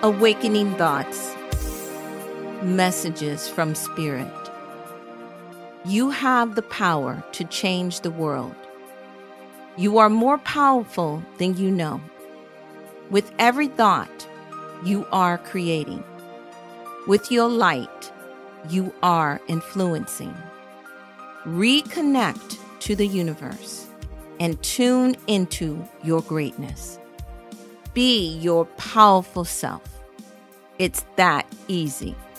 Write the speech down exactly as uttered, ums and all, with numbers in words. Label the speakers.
Speaker 1: Awakening thoughts, messages from Spirit. You have the power to change the world. You are more powerful than you know. With every thought, you are creating. With your light, you are influencing. Reconnect to the universe and tune into your greatness. Be your powerful self. It's that easy.